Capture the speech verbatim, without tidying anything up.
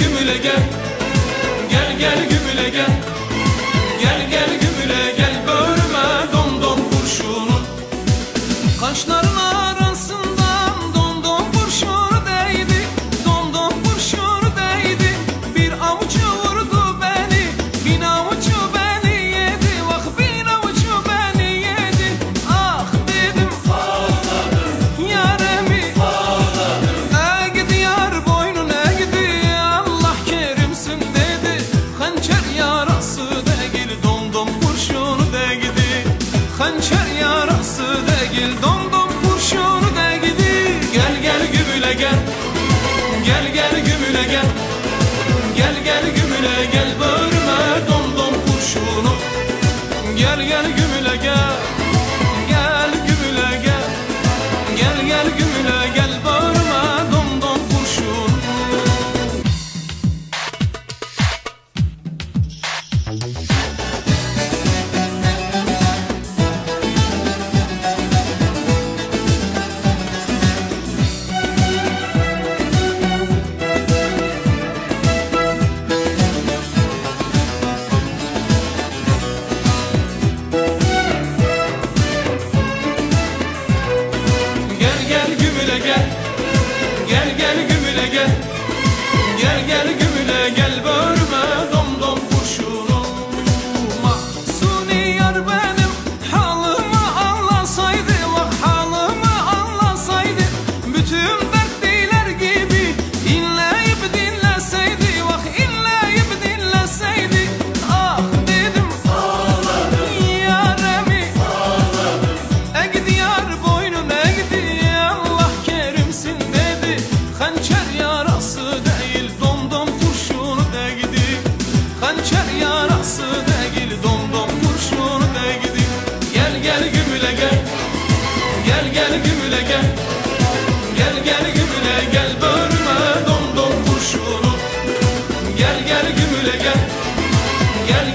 gümüle gel. Gel gel gümüle gel. Gel gel gümüle gel. Börüme domdom kurşunu. Kaşların arasından domdom kurşunu değdi. Domdom kurşunu değdi. Bir avucu vurdu beni. Bin avucu beni yedi. Vah bin avucu beni yedi. Ah dedim ağladım. Yaremi ağladım. Eğdi yar boynun eğdi. Allah kerimsin dedi. Hançer yarası değil domdom kurşunu değdi. Hançer yarası değil domdom kurşunu değdi. Gel gel gümüle gel. Gel gel gümüle gel. Gel gel gümüle gel. Börüme domdom kurşunu. Gel gel gümüle gel. Gel gümüle gel. Gel gel gümüle gel. Börüme domdom kurşunu. Gel gel gümüle gel. Gel gel gümüle gel. Gel gel gümüle gel. Börüme domdom kurşunu. Mahsuni yar benim halımı anlasaydı. Vah halımı anlasaydı. Bütün dertliler gibi inleyip dinleseydi. Vah inleyip dinleseydi. Ah dedim ağladım. Yaremi ağladım. Eğdi yar boynun eğdi. Allah kerimsin dedi. Hançer yarası değil domdom kurşunu değdi. Hançer yarası değil domdom kurşunu değdi. Gel gel gümüle gel. Gel gel gümüle gel. Gel gel gümüle gel. Börüme domdom kurşunu. Gel gel gümüle gel. Gel